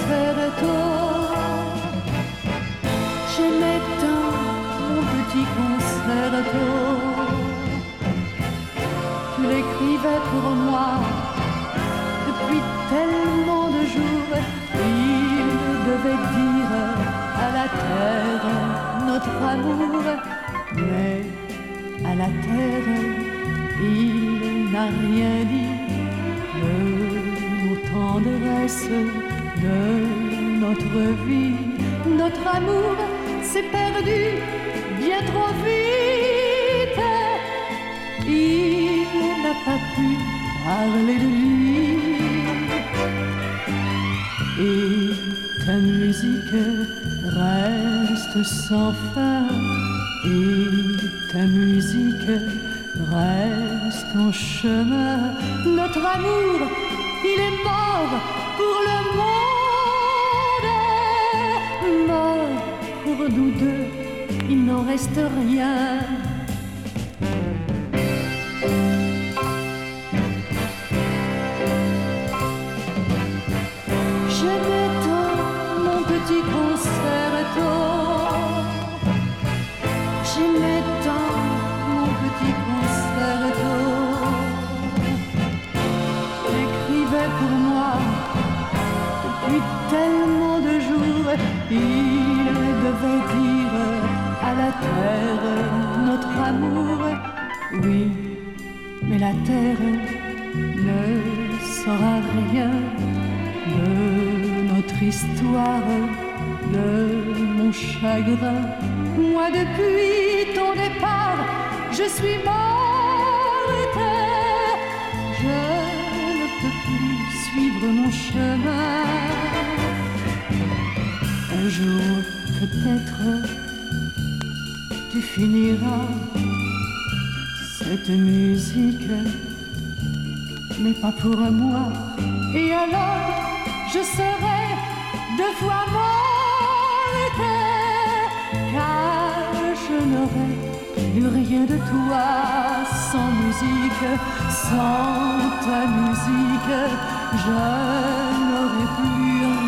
concerto. J'aimais tant mon petit concerto. Tu l'écrivais pour moi depuis tellement de jours. Il devait dire à la terre notre amour, mais à la terre il n'a rien dit de nos tendresses, de notre vie. Notre amour s'est perdu bien trop vite. Il n'a pas pu parler de lui. Et ta musique reste sans fin. Et ta musique reste en chemin. Notre amour, il est mort pour le monde. Mort pour nous deux, il n'en reste rien. J'aimais tant mon petit concerto. J'aimais tant mon petit concerto. Écrivait pour moi depuis tellement de jours. Il devait dire à la terre notre amour. Oui, mais la terre ne saura rien de notre histoire, de mon chagrin. Moi depuis ton départ, je suis morte. Je ne peux plus suivre mon chemin. Un jour peut-être tu finiras cette musique, mais pas pour moi. Et alors je serai deux fois morte, car je n'aurai plus rien de toi. Sans musique, sans ta musique, je n'aurai plus rien.